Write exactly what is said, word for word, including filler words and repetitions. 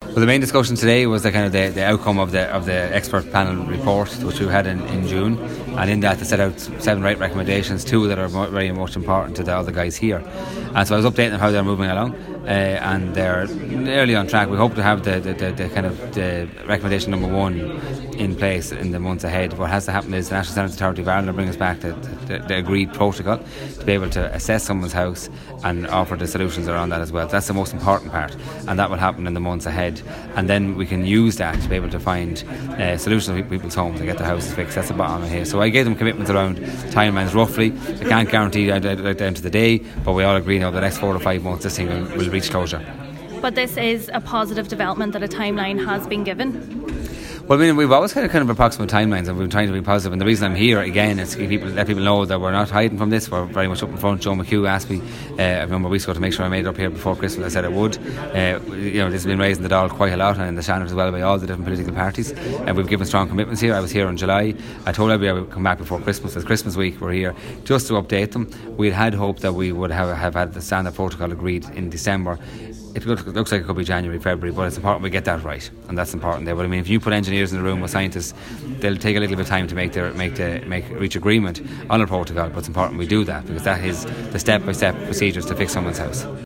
Well, the main discussion today was the kind of the, the outcome of the of the expert panel report, which we had in, in June, and in that they set out seven right recommendations, two that are very much important to the other guys here. And so I was updating them how they're moving along, uh, and they're nearly on track. We hope to have the, the, the, the kind of the recommendation number one in place in the months ahead. What has to happen is the National Standards Authority of Ireland will bring us back to the, the agreed protocol to be able to assess someone's house and offer the solutions around that as well. That's the most important part, and that will happen in the months ahead. And then we can use that to be able to find uh, solutions for people's homes to get their houses fixed. That's the bottom of here. So I gave them commitments around timelines roughly. I can't guarantee right down to the day, but we all agree now the next four to five months this thing will, will reach closure. But this is a positive development that a timeline has been given. Well, I mean, we've always had kind of approximate timelines, and we've been trying to be positive. And the reason I'm here again is to people, let people know that we're not hiding from this. We're very much up in front. Joe McHugh asked me uh, a number of weeks ago to make sure I made it up here before Christmas. I said I would. Uh, you know, this has been raising the Dáil quite a lot, and in the Shannon as well, by all the different political parties. And we've given strong commitments here. I was here in July. I told everybody I would come back before Christmas. It's Christmas week. We're here just to update them. We had hoped that we would have, have had the standard protocol agreed in December. It looks like it could be January, February, but it's important we get that right, and that's important there. But I mean, if you put engineers in the room with scientists, they'll take a little bit of time to make their make the make reach agreement on a protocol. But it's important we do that, because that is the step-by-step procedures to fix someone's house.